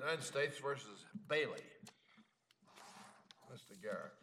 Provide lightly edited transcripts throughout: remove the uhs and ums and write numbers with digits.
United States versus Bailey. Mr. Garrett.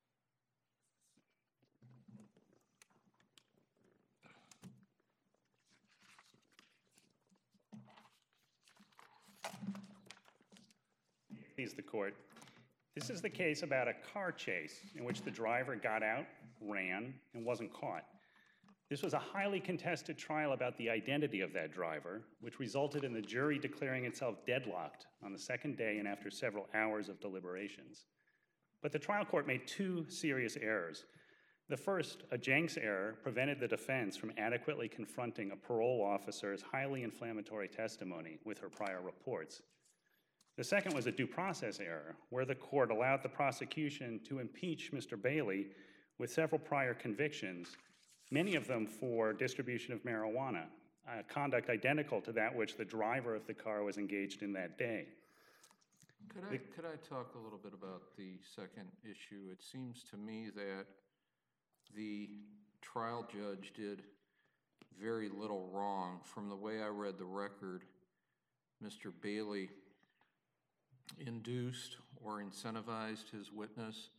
Please the court. This is the case about a car chase in which the driver got out, ran, and wasn't caught. This was a highly contested trial about the identity of that driver, which resulted in the jury declaring itself deadlocked on the second day and after several hours of deliberations. But the trial court made two serious errors. The first, a Jenks error, prevented the defense from adequately confronting a parole officer's highly inflammatory testimony with her prior reports. The second was a due process error, where the court allowed the prosecution to impeach Mr. Bailey with several prior convictions, many of them for distribution of marijuana, conduct identical to that which the driver of the car was engaged in that day. Could I talk a little bit about the second issue? It seems to me that the trial judge did very little wrong. From the way I read the record, Mr. Bailey induced or incentivized his witness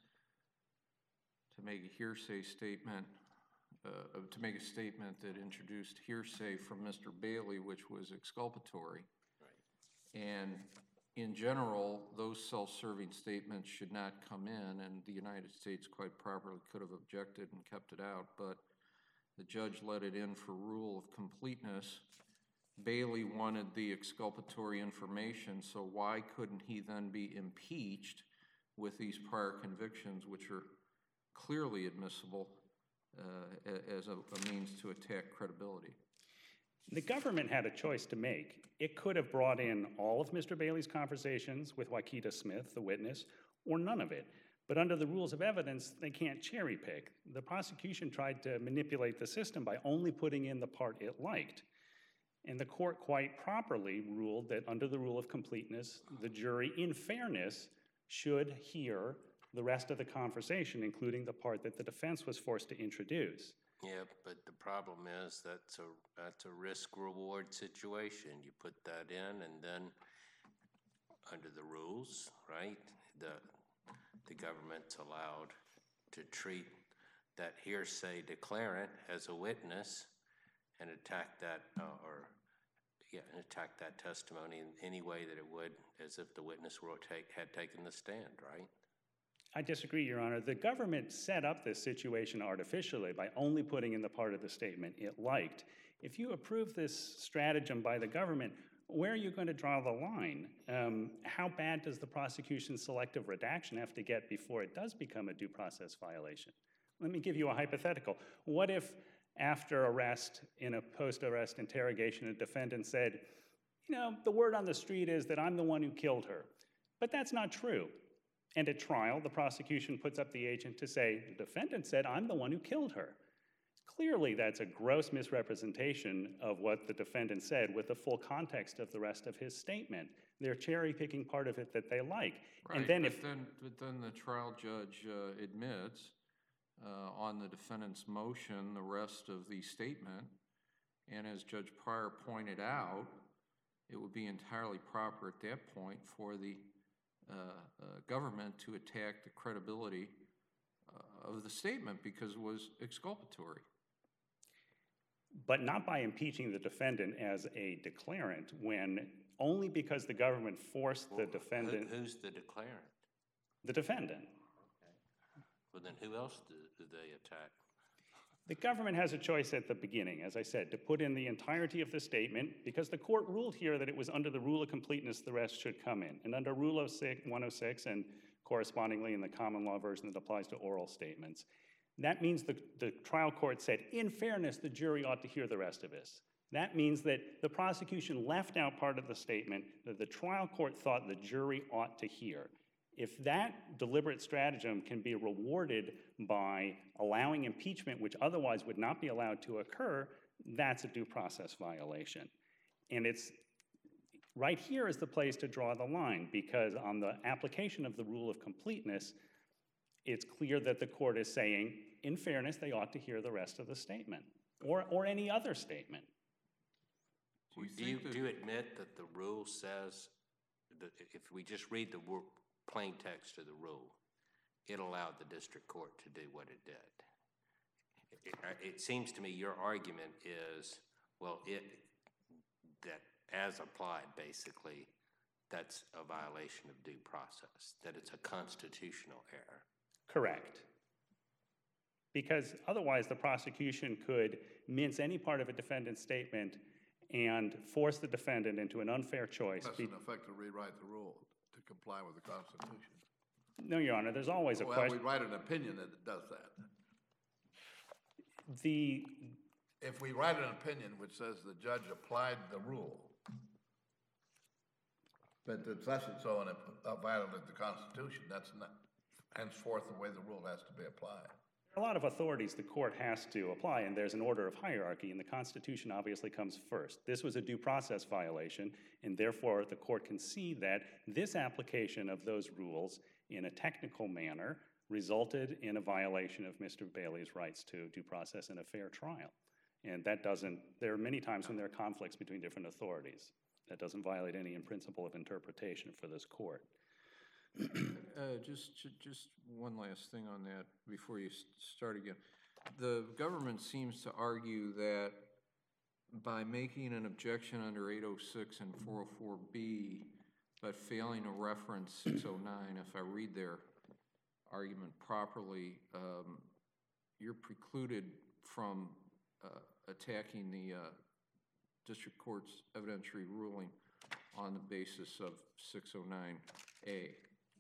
to make a hearsay statement, to make a statement that introduced hearsay from Mr. Bailey, which was exculpatory. Right. And in general, those self-serving statements should not come in, and the United States quite properly could have objected and kept it out, but the judge let it in for rule of completeness. Bailey wanted the exculpatory information, so why couldn't he then be impeached with these prior convictions, which are clearly admissible as a means to attack credibility? The government had a choice to make. It could have brought in all of Mr. Bailey's conversations with Waikita Smith, the witness, or none of it. But under the rules of evidence, they can't cherry pick. The prosecution tried to manipulate the system by only putting in the part it liked. And the court quite properly ruled that under the rule of completeness, the jury, in fairness, should hear the rest of the conversation, including the part that the defense was forced to introduce. Yeah, but the problem is that's a risk-reward situation. You put that in, and then under the rules, right, the government's allowed to treat that hearsay declarant as a witness and attack that attack that testimony in any way that it would, as if the witness had taken the stand, right? I disagree, Your Honor. The government set up this situation artificially by only putting in the part of the statement it liked. If you approve this stratagem by the government, where are you going to draw the line? How bad does the prosecution's selective redaction have to get before it does become a due process violation? Let me give you a hypothetical. What if after arrest, in a post-arrest interrogation, a defendant said, you know, the word on the street is that I'm the one who killed her, but that's not true. And at trial, the prosecution puts up the agent to say, the defendant said, I'm the one who killed her. Clearly, that's a gross misrepresentation of what the defendant said with the full context of the rest of his statement. They're cherry-picking part of it that they like. Right, and then but then the trial judge admits on the defendant's motion the rest of the statement, and as Judge Pryor pointed out, it would be entirely proper at that point for the government to attack the credibility of the statement because it was exculpatory. But not by impeaching the defendant as a declarant when only because the government forced the defendant... Who's the declarant? The defendant. Okay. Well, then who else do they attack? The government has a choice at the beginning, as I said, to put in the entirety of the statement because the court ruled here that it was under the rule of completeness the rest should come in. And under Rule 106 and correspondingly in the common law version that applies to oral statements, that means the trial court said, in fairness, the jury ought to hear the rest of this. That means that the prosecution left out part of the statement that the trial court thought the jury ought to hear. If that deliberate stratagem can be rewarded by allowing impeachment, which otherwise would not be allowed to occur, that's a due process violation. And it's right here is the place to draw the line because on the application of the rule of completeness, it's clear that the court is saying, in fairness, they ought to hear the rest of the statement or any other statement. Do you admit that the rule says if we just read the plain text of the rule, it allowed the district court to do what it did. It seems to me your argument is, well, that as applied, basically, that's a violation of due process, that it's a constitutional error. Correct. Because otherwise the prosecution could mince any part of a defendant's statement and force the defendant into an unfair choice. That's in effect to rewrite the rule to comply with the Constitution. No, Your Honor, there's always a Well, question. we write an opinion that does that. If we write an opinion which says the judge applied the rule, but it's less than so and it violated the Constitution, that's not henceforth the way the rule has to be applied. There are a lot of authorities the court has to apply, and there's an order of hierarchy, and the Constitution obviously comes first. This was a due process violation, and therefore the court can see that this application of those rules in a technical manner resulted in a violation of Mr. Bailey's rights to due process and a fair trial. And that doesn't, there are many times when there are conflicts between different authorities. That doesn't violate any principle of interpretation for this court. Just one last thing on that before you start again. The government seems to argue that by making an objection under 806 and 404B, but failing to reference 609, if I read their argument properly, you're precluded from attacking the district court's evidentiary ruling on the basis of 609A.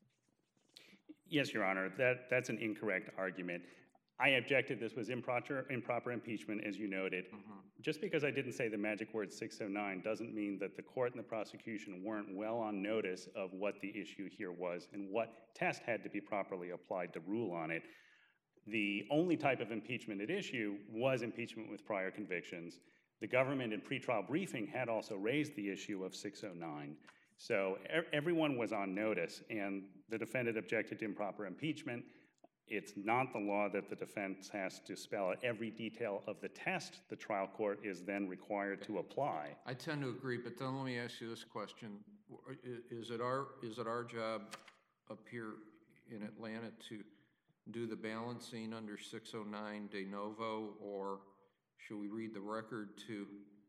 Yes, Your Honor, that's an incorrect argument. I objected this was improper impeachment, as you noted. Just because I didn't say the magic word 609 doesn't mean that the court and the prosecution weren't well on notice of what the issue here was and what test had to be properly applied to rule on it. The only type of impeachment at issue was impeachment with prior convictions. The government in pretrial briefing had also raised the issue of 609. So everyone was on notice, and the defendant objected to improper impeachment. It's not the law that the defense has to spell out every detail of the test the trial court is then required to apply. I tend to agree, but then let me ask you this question. Is it our job up here in Atlanta to do the balancing under 609 de novo, or should we read the record to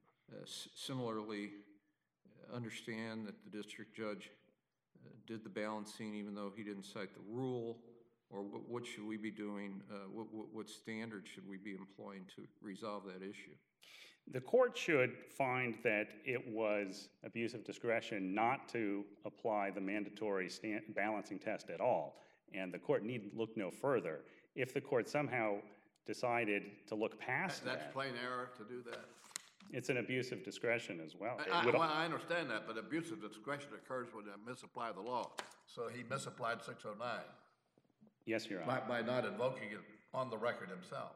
similarly understand that the district judge did the balancing even though he didn't cite the rule? Or what should we be doing? What standard should we be employing to resolve that issue? The court should find that it was abuse of discretion not to apply the mandatory balancing test at all, and the court need look no further. If the court somehow decided to look past that— That's plain error to do that? It's an abuse of discretion as well. I understand that, but abuse of discretion occurs when you misapply the law. So he misapplied 609. Yes, Your Honor. By not invoking it on the record himself.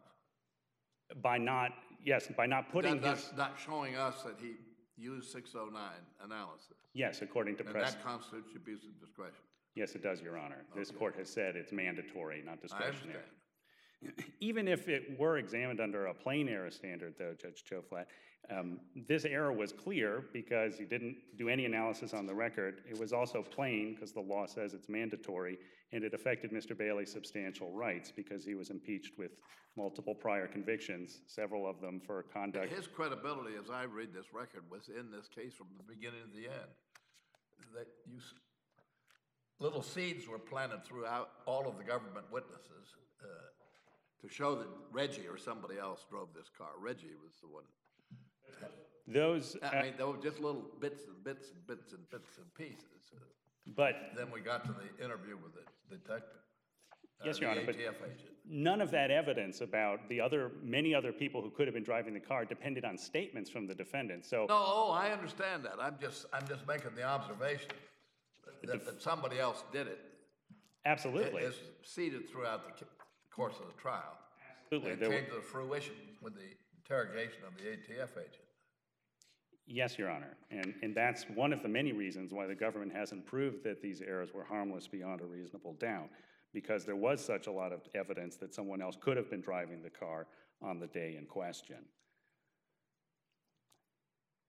By not putting Not showing us that he used 609 analysis. Yes, according to And press. that constitutes abuse of discretion. Yes, it does, Your Honor. This court has said it's mandatory, not discretionary. I understand. Even if it were examined under a plain error standard, though, Judge Choflat, this error was clear because he didn't do any analysis on the record. It was also plain because the law says it's mandatory, and it affected Mr. Bailey's substantial rights because he was impeached with multiple prior convictions, several of them for conduct. His credibility, as I read this record, was in this case from the beginning to the end. That little seeds were planted throughout all of the government witnesses to show that Reggie or somebody else drove this car. Reggie was the one. Those, I mean, there were just little bits and pieces. but Then we got to the interview with the detective. Yes, Your Honor, the but ATF agent. none of that evidence about many other people who could have been driving the car depended on statements from the defendant. So No, I understand that. I'm just making the observation that somebody else did it. absolutely, It's seeded throughout the course of the trial. absolutely, It came to fruition with the interrogation of the ATF agent. Yes, Your Honor, and that's one of the many reasons why the government hasn't proved that these errors were harmless beyond a reasonable doubt, because there was such a lot of evidence that someone else could have been driving the car on the day in question.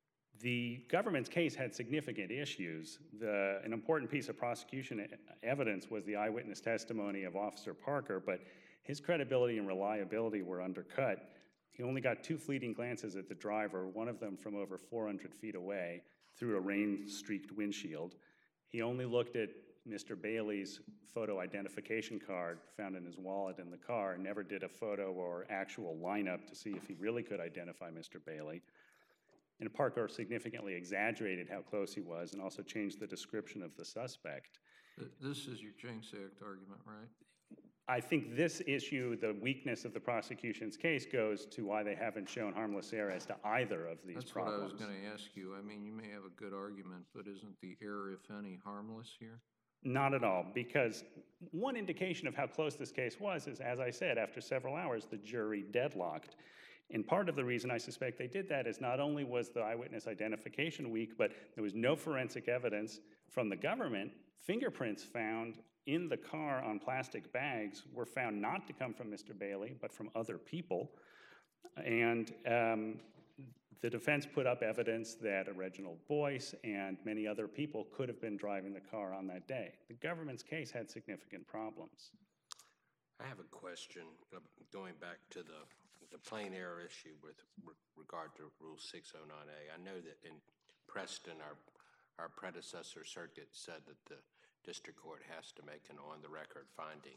The government's case had significant issues. An important piece of prosecution evidence was the eyewitness testimony of Officer Parker, but his credibility and reliability were undercut. He only got 2 fleeting glances at the driver, one of them from over 400 feet away through a rain-streaked windshield. He only looked at Mr. Bailey's photo identification card found in his wallet in the car, never did a photo or actual lineup to see if he really could identify Mr. Bailey. And Parker significantly exaggerated how close he was and also changed the description of the suspect. This is your Janks Act argument, right? I think this issue, the weakness of the prosecution's case, goes to why they haven't shown harmless error as to either of these problems. That's what I was going to ask you. I mean, you may have a good argument, but isn't the error, if any, harmless here? Not at all, because one indication of how close this case was is, as I said, after several hours, the jury deadlocked. And part of the reason I suspect they did that is not only was the eyewitness identification weak, but there was no forensic evidence from the government. Fingerprints found in the car on plastic bags were found not to come from Mr. Bailey, but from other people. And the defense put up evidence that Reginald Boyce and many other people could have been driving the car on that day. The government's case had significant problems. I have a question going back to the plain error issue with regard to Rule 609A. I know that in Preston, our predecessor circuit said that the district court has to make an on-the-record finding.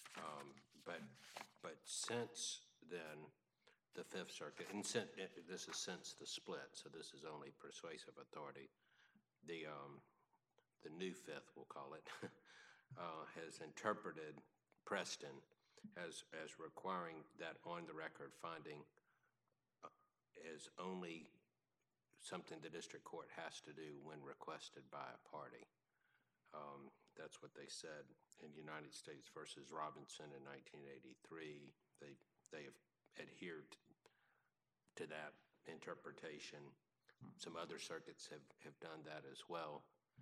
But since then, the Fifth Circuit, and this is since the split, so this is only persuasive authority, the new Fifth, we'll call it, has interpreted Preston as requiring that on-the-record finding as only something the district court has to do when requested by a party. That's what they said in United States versus Robinson in 1983. They have adhered to that interpretation. Some other circuits have done that as well.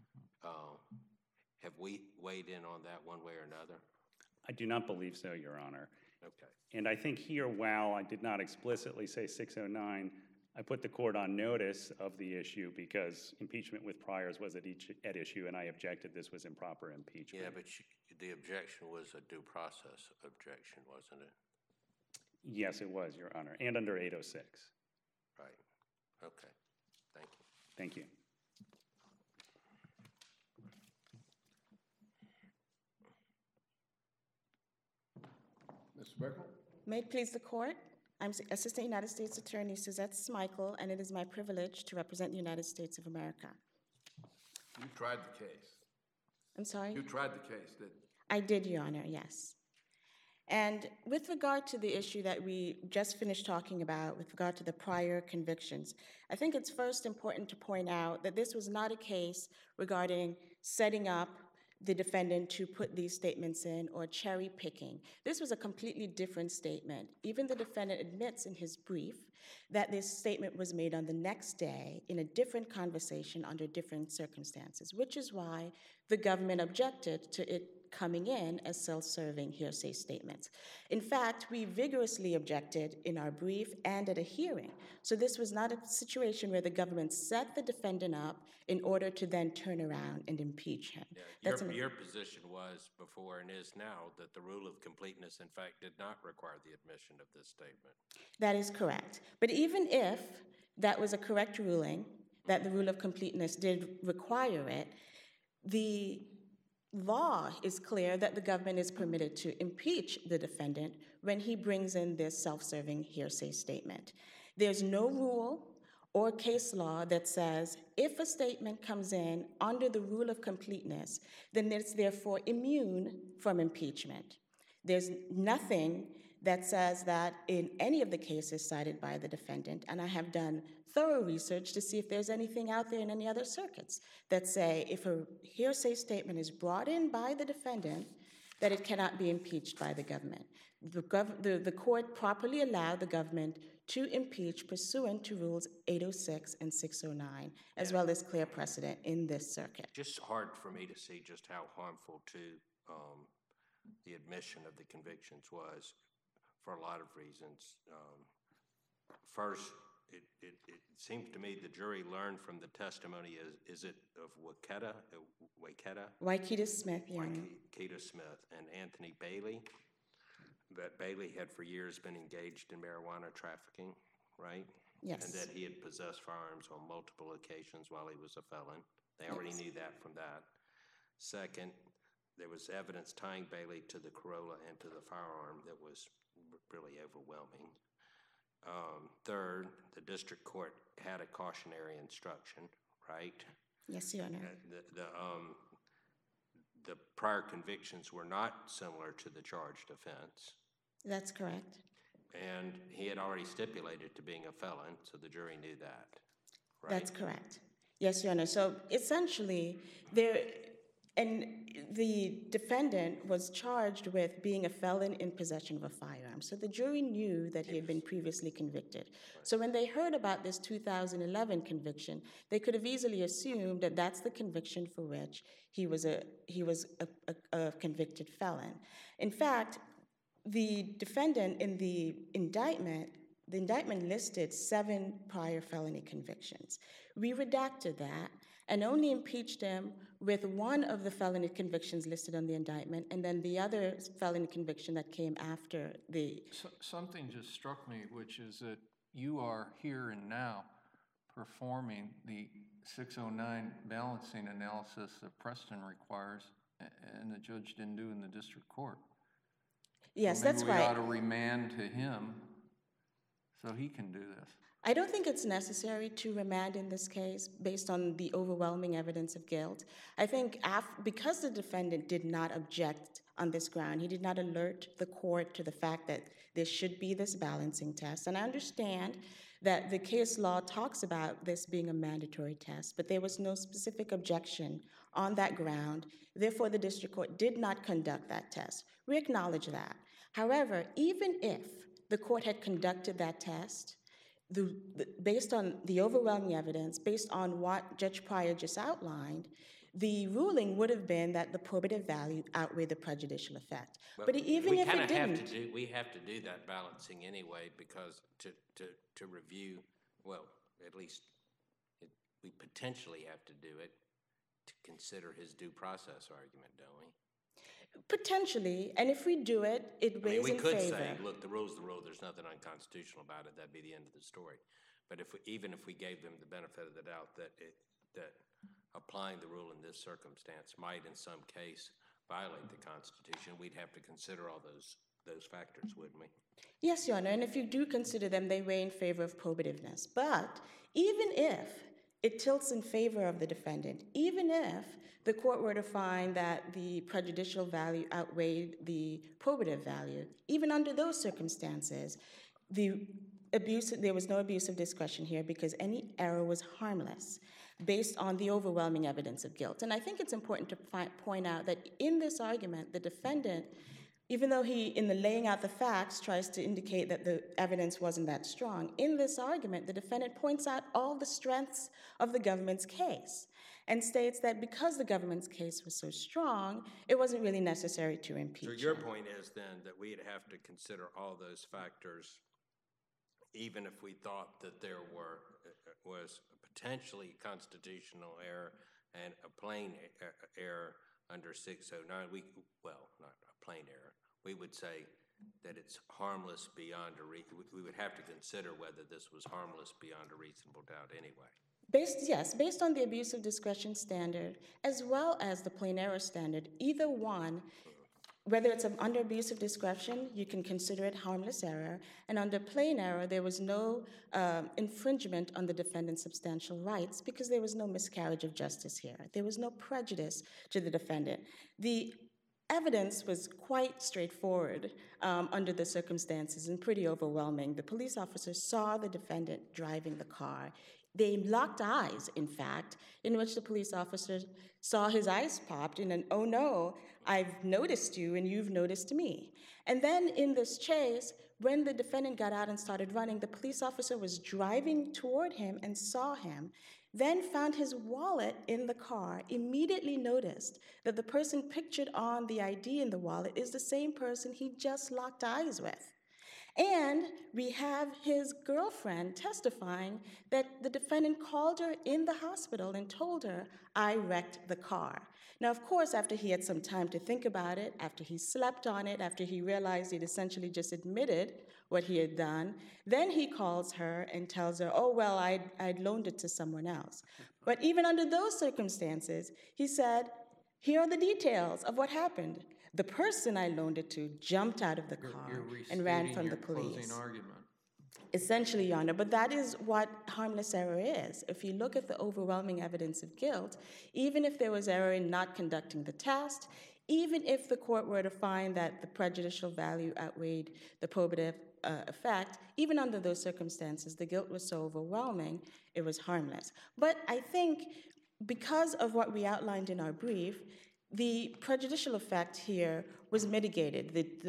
Have we weighed in on that one way or another? I do not believe so, Your Honor. Okay. And I think here, while I did not explicitly say 609, I put the court on notice of the issue because impeachment with priors was at issue, and I objected this was improper impeachment. Yeah, but the objection was a due process objection, wasn't it? Yes, it was, Your Honor, and under 806. Right. Okay. Thank you. Thank you. Ms. Sprinkle? May it please the court, I'm Assistant United States Attorney Suzette Smichael, and it is my privilege to represent the United States of America. You tried the case. I'm sorry? You tried the case, didn't you? I did, Your Honor, yes. And with regard to the issue that we just finished talking about, with regard to the prior convictions, I think it's first important to point out that this was not a case regarding setting up the defendant to put these statements in or cherry picking. This was a completely different statement. Even the defendant admits in his brief that this statement was made on the next day in a different conversation under different circumstances, which is why the government objected to it coming in as self-serving hearsay statements. In fact, we vigorously objected in our brief and at a hearing. So this was not a situation where the government set the defendant up in order to then turn around and impeach him. Yeah, your position was before and is now that the rule of completeness, in fact, did not require the admission of this statement. That is correct. But even if that was a correct ruling, that the rule of completeness did require it, the law is clear that the government is permitted to impeach the defendant when he brings in this self-serving hearsay statement. There's no rule or case law that says if a statement comes in under the rule of completeness, then it's therefore immune from impeachment. There's nothing that says that in any of the cases cited by the defendant, and I have done thorough research to see if there's anything out there in any other circuits that say if a hearsay statement is brought in by the defendant, that it cannot be impeached by the government. The court properly allowed the government to impeach pursuant to Rules 806 and 609, as well as clear precedent in this circuit. Just hard for me to see just how harmful to the admission of the convictions was for a lot of reasons. First, it seems to me the jury learned from the testimony, is it of Waiketa Smith, Your Honor. Waiketa Smith and Anthony Bailey, that Bailey had for years been engaged in marijuana trafficking, right? Yes. And that he had possessed firearms on multiple occasions while he was a felon. They already knew that from that. Second, there was evidence tying Bailey to the Corolla and to the firearm that was really overwhelming. Third, the district court had a cautionary instruction, right? Yes, Your Honor. The prior convictions were not similar to the charged offense. That's correct. And he had already stipulated to being a felon, so the jury knew that, right? That's correct. Yes, Your Honor. So essentially, the defendant was charged with being a felon in possession of a firearm. So the jury knew that he had been previously convicted. So when they heard about this 2011 conviction, they could have easily assumed that that's the conviction for which he was a convicted felon. In fact, the defendant in the indictment listed 7 prior felony convictions. We redacted that and only impeached him with one of the felony convictions listed on the indictment, and then the other felony conviction that came after the... Something just struck me, which is that you are here and now performing the 609 balancing analysis that Preston requires, and the judge didn't do in the district court. Yes, So that's maybe we right. ought to remand to him so he can do this. I don't think it's necessary to remand in this case based on the overwhelming evidence of guilt. I think because the defendant did not object on this ground, he did not alert the court to the fact that there should be this balancing test. And I understand that the case law talks about this being a mandatory test, but there was no specific objection on that ground. Therefore, the district court did not conduct that test. We acknowledge that. However, even if the court had conducted that test, based on the overwhelming evidence, based on what Judge Pryor just outlined, the ruling would have been that the probative value outweighed the prejudicial effect. But even if it didn't... We have to do that balancing anyway, because to review, well, at least we potentially have to do it to consider his due process argument, don't we? Potentially, and if we do it, it weighs in favor. We could say, look, the rule's the rule, there's nothing unconstitutional about it, that'd be the end of the story. But even if we gave them the benefit of the doubt that applying the rule in this circumstance might in some case violate the Constitution, we'd have to consider all those factors, wouldn't we? Yes, Your Honor, and if you do consider them, they weigh in favor of probativeness. But even if it tilts in favor of the defendant, even if the court were to find that the prejudicial value outweighed the probative value, even under those circumstances, there was no abuse of discretion here because any error was harmless based on the overwhelming evidence of guilt. And I think it's important to point out that in this argument, the defendant, even though he, in the laying out the facts, tries to indicate that the evidence wasn't that strong, in this argument, the defendant points out all the strengths of the government's case and states that because the government's case was so strong, it wasn't really necessary to impeach him. So your point is then that we'd have to consider all those factors even if we thought that there was potentially constitutional error and a plain error under 609, well, not a plain error, we would say that it's harmless beyond we would have to consider whether this was harmless beyond a reasonable doubt anyway. Based on the abuse of discretion standard, as well as the plain error standard, either one, whether it's under abuse of discretion, you can consider it harmless error, and under plain error, there was no infringement on the defendant's substantial rights because there was no miscarriage of justice here. There was no prejudice to the defendant. The evidence was quite straightforward under the circumstances and pretty overwhelming. The police officers saw the defendant driving the car. They locked eyes, in fact, in which the police officers saw his eyes popped in an, oh no, I've noticed you and you've noticed me. And then in this chase, when the defendant got out and started running, the police officer was driving toward him and saw him, then found his wallet in the car, immediately noticed that the person pictured on the ID in the wallet is the same person he just locked eyes with. And we have his girlfriend testifying that the defendant called her in the hospital and told her, "I wrecked the car." Now, of course, after he had some time to think about it, after he slept on it, after he realized he'd essentially just admitted what he had done, then he calls her and tells her, "Oh, well, I'd loaned it to someone else." But even under those circumstances, he said, "Here are the details of what happened. The person I loaned it to jumped out of the car and ran from the police." Closing argument. Essentially, Your Honor, but that is what harmless error is. If you look at the overwhelming evidence of guilt, even if there was error in not conducting the test, even if the court were to find that the prejudicial value outweighed the probative effect, even under those circumstances, the guilt was so overwhelming, it was harmless. But I think because of what we outlined in our brief, the prejudicial effect here was mitigated.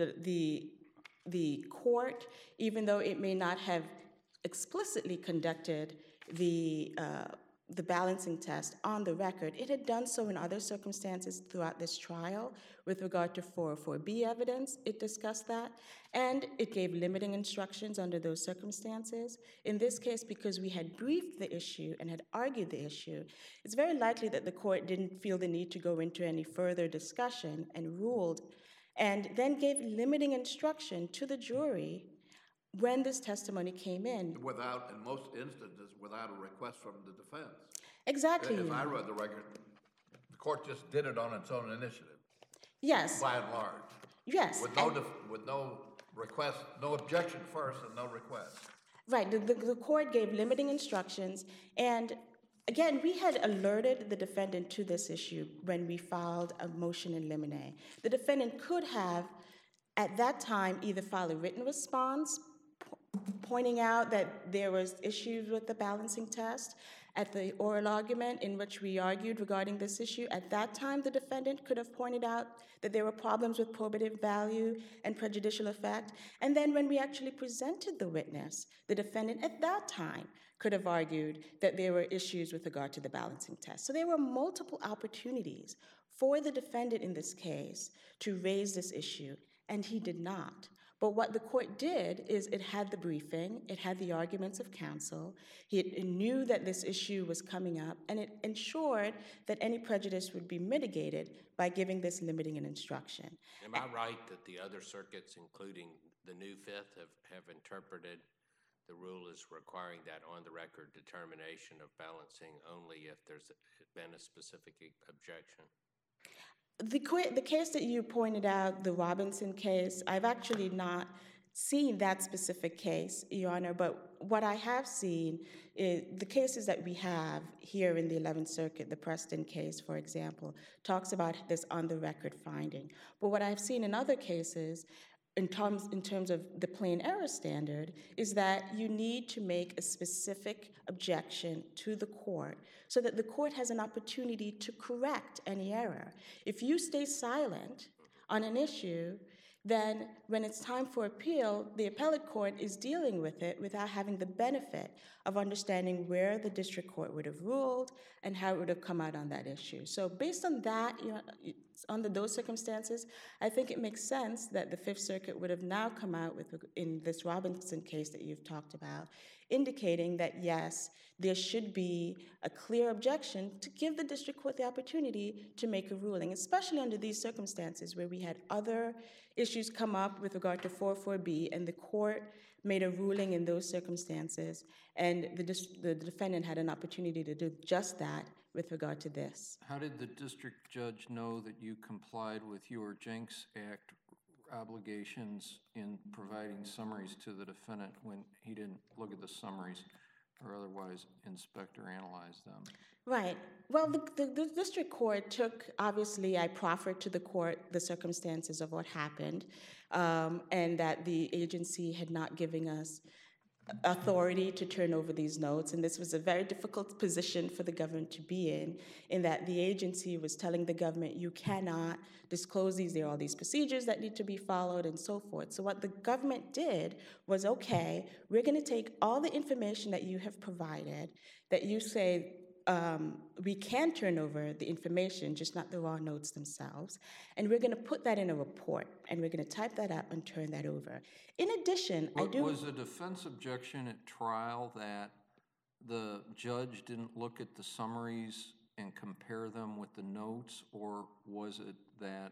The court, even though it may not have explicitly conducted the balancing test on the record, it had done so in other circumstances throughout this trial. With regard to 404B evidence, it discussed that, and it gave limiting instructions under those circumstances. In this case, because we had briefed the issue and had argued the issue, it's very likely that the court didn't feel the need to go into any further discussion and ruled, and then gave limiting instruction to the jury when this testimony came in. Without, in most instances, without a request from the defense. Exactly. If I read the record, the court just did it on its own initiative, Yes. by and large. Yes. With no request, no objection first and no request. Right. The court gave limiting instructions, and again, we had alerted the defendant to this issue when we filed a motion in limine. The defendant could have, at that time, either filed a written response pointing out that there was issues with the balancing test. At the oral argument in which we argued regarding this issue, at that time, the defendant could have pointed out that there were problems with probative value and prejudicial effect. And then when we actually presented the witness, the defendant at that time could have argued that there were issues with regard to the balancing test. So there were multiple opportunities for the defendant in this case to raise this issue, and he did not. But what the court did is it had the briefing, it had the arguments of counsel, it knew that this issue was coming up, and it ensured that any prejudice would be mitigated by giving this limiting an instruction. Am I right that the other circuits, including the new Fifth, have interpreted the rule as requiring that on-the-record determination of balancing only if there's been a specific objection? The case that you pointed out, the Robinson case, I've actually not seen that specific case, Your Honor, but what I have seen is the cases that we have here in the 11th Circuit, the Preston case, for example, talks about this on-the-record finding. But what I've seen in other cases, in terms of the plain error standard, is that you need to make a specific objection to the court so that the court has an opportunity to correct any error. If you stay silent on an issue, then when it's time for appeal, the appellate court is dealing with it without having the benefit of understanding where the district court would have ruled and how it would have come out on that issue. So based on that, under those circumstances, I think it makes sense that the Fifth Circuit would have now come out with, in this Robinson case that you've talked about, indicating that yes, there should be a clear objection to give the district court the opportunity to make a ruling, especially under these circumstances where we had other issues come up with regard to 404B, and the court made a ruling in those circumstances, and the defendant had an opportunity to do just that with regard to this. How did the district judge know that you complied with your Jenks Act obligations in providing summaries to the defendant when he didn't look at the summaries or otherwise inspect or analyze them? Right. Well, the district court took, obviously, I proffered to the court the circumstances of what happened, and that the agency had not given us authority to turn over these notes, and this was a very difficult position for the government to be in that the agency was telling the government, you cannot disclose these, there are all these procedures that need to be followed and so forth. So what the government did was, okay, we're going to take all the information that you have provided, that you say we can turn over the information, just not the raw notes themselves. And we're going to put that in a report, and we're going to type that up and turn that over. In addition, Was a defense objection at trial that the judge didn't look at the summaries and compare them with the notes, or was it that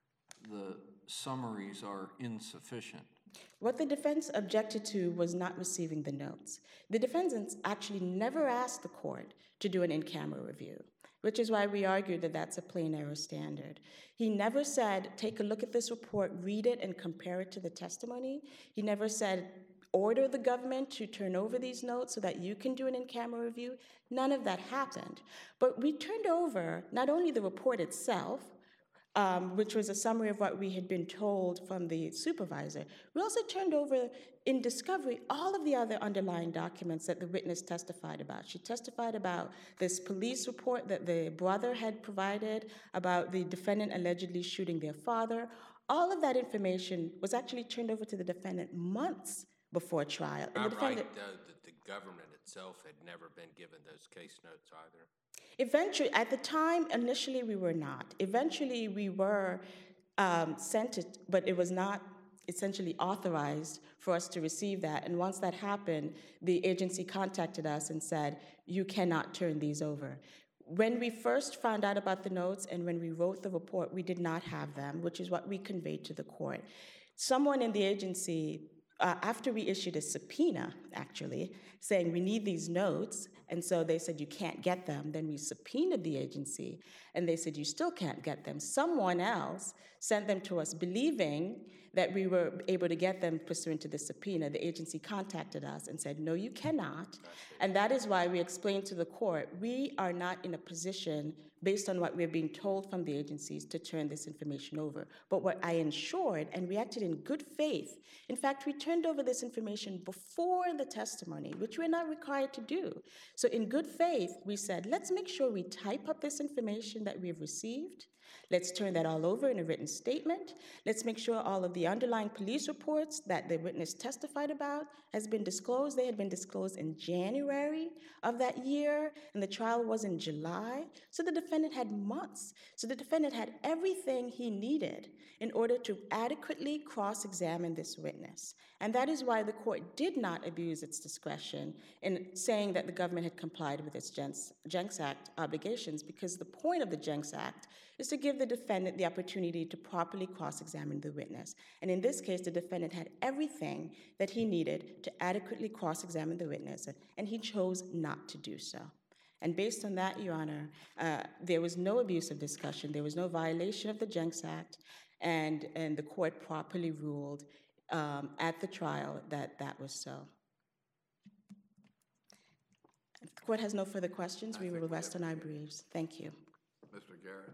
the summaries are insufficient? What the defense objected to was not receiving the notes. The defendants actually never asked the court to do an in-camera review, which is why we argued that that's a plain error standard. He never said, take a look at this report, read it, and compare it to the testimony. He never said, order the government to turn over these notes so that you can do an in-camera review. None of that happened. But we turned over not only the report itself, which was a summary of what we had been told from the supervisor. We also turned over in discovery all of the other underlying documents that the witness testified about. She testified about this police report that the brother had provided, about the defendant allegedly shooting their father. All of that information was actually turned over to the defendant months before trial. And I'm the right, defendant, though, that the government itself had never been given those case notes either. eventually, at the time, initially we were not. Eventually we were sent it, but it was not essentially authorized for us to receive that. And once that happened, the agency contacted us and said, you cannot turn these over. When we first found out about the notes and when we wrote the report, we did not have them, which is what we conveyed to the court. Someone in the agency, after we issued a subpoena, actually, saying we need these notes, and so they said you can't get them, then we subpoenaed the agency, and they said you still can't get them. Someone else sent them to us believing that we were able to get them pursuant to the subpoena. The agency contacted us and said, no, you cannot. And that is why we explained to the court, we are not in a position, based on what we're being told from the agencies, to turn this information over. But what I ensured, and we acted in good faith, in fact, we turned over this information before the testimony, which we're not required to do. So in good faith, we said, let's make sure we type up this information that we've received. Let's turn that all over in a written statement. Let's make sure all of the underlying police reports that the witness testified about has been disclosed. They had been disclosed in January of that year, and the trial was in July. So the defendant had months. So the defendant had everything he needed in order to adequately cross-examine this witness. And that is why the court did not abuse its discretion in saying that the government had complied with its Jenks Act obligations, because the point of the Jenks Act is to give the defendant the opportunity to properly cross-examine the witness. And in this case, the defendant had everything that he needed to adequately cross-examine the witness, and he chose not to do so. And based on that, Your Honor, there was no abuse of discretion, there was no violation of the Jenks Act, and the court properly ruled at the trial that that was so. If the court has no further questions, we will rest on our briefs. Thank you. Mr. Garrett.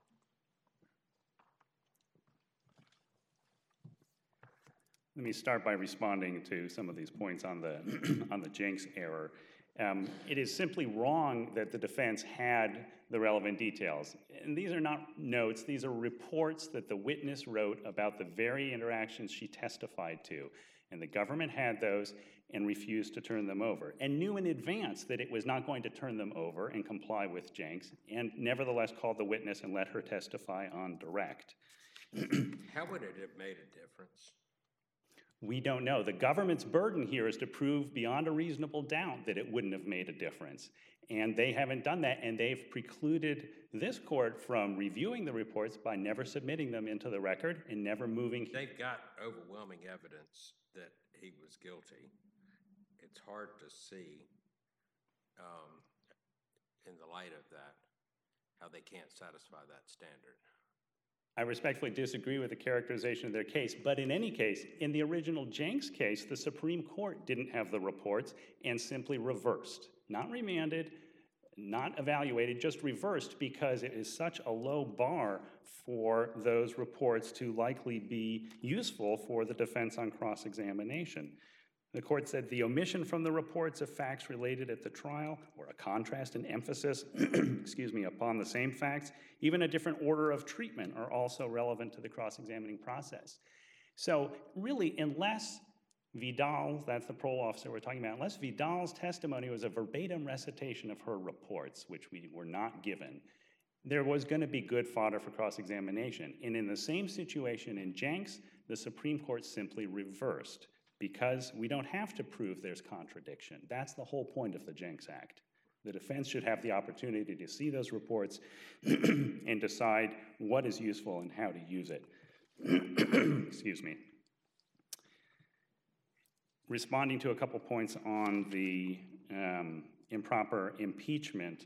Let me start by responding to some of these points on the on the Jenks error. It is simply wrong that the defense had the relevant details. And these are not notes, these are reports that the witness wrote about the very interactions she testified to. And the government had those and refused to turn them over, and knew in advance that it was not going to turn them over and comply with Jenks, and nevertheless called the witness and let her testify on direct. How would it have made a difference? We don't know. The government's burden here is to prove beyond a reasonable doubt that it wouldn't have made a difference. And they haven't done that, and they've precluded this court from reviewing the reports by never submitting them into the record and never moving. They've got overwhelming evidence that he was guilty. It's hard to see, in the light of that, how they can't satisfy that standard. I respectfully disagree with the characterization of their case, but in any case, in the original Jenks case, the Supreme Court didn't have the reports and simply reversed. Not remanded, not evaluated, just reversed, because it is such a low bar for those reports to likely be useful for the defense on cross-examination. The court said the omission from the reports of facts related at the trial, or a contrast and emphasis, upon the same facts, even a different order of treatment, are also relevant to the cross-examining process. So really, unless Vidal, that's the parole officer we're talking about, unless Vidal's testimony was a verbatim recitation of her reports, which we were not given, there was going to be good fodder for cross-examination. And in the same situation in Jenks, the Supreme Court simply reversed because we don't have to prove there's contradiction. That's the whole point of the Jenks Act. The defense should have the opportunity to see those reports and decide what is useful and how to use it. Excuse me. Responding to a couple points on the improper impeachment,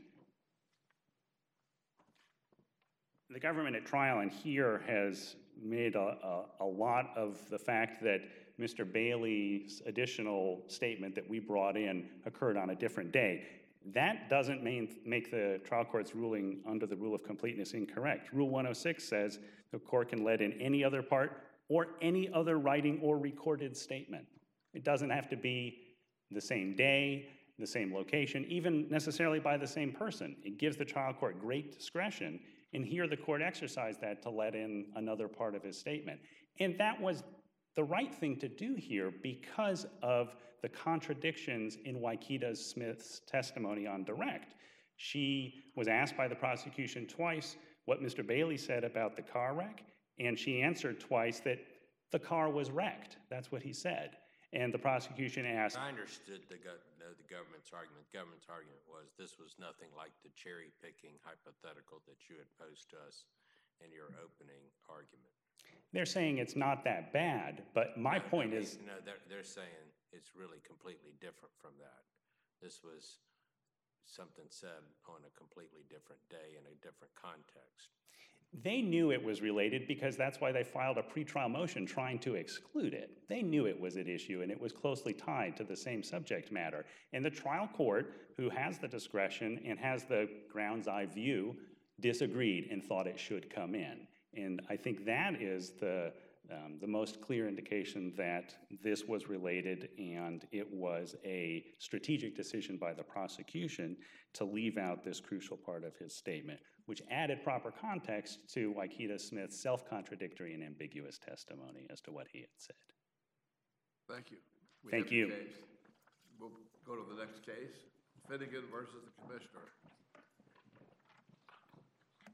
the government at trial and here has made a lot of the fact that Mr. Bailey's additional statement that we brought in occurred on a different day. That doesn't make the trial court's ruling under the rule of completeness incorrect. Rule 106 says the court can let in any other part or any other writing or recorded statement. It doesn't have to be the same day, the same location, even necessarily by the same person. It gives the trial court great discretion, and here the court exercised that to let in another part of his statement. And that was the right thing to do here because of the contradictions in Waikita Smith's testimony on direct. She was asked by the prosecution twice what Mr. Bailey said about the car wreck, and she answered twice that the car was wrecked. That's what he said. And the prosecution asked... I understood the government's argument. The government's argument was this was nothing like the cherry-picking hypothetical that you had posed to us in your opening argument. They're saying it's not that bad, but my point is... No, they're saying it's really completely different from that. This was something said on a completely different day in a different context. They knew it was related because that's why they filed a pretrial motion trying to exclude it. They knew it was at issue and it was closely tied to the same subject matter. And the trial court, who has the discretion and has the ground's eye view, disagreed and thought it should come in. And I think that is the most clear indication that this was related and it was a strategic decision by the prosecution to leave out this crucial part of his statement, which added proper context to Waikita Smith's self-contradictory and ambiguous testimony as to what he had said. Thank you. Thank you. We'll go to the next case, Finnegan versus the Commissioner.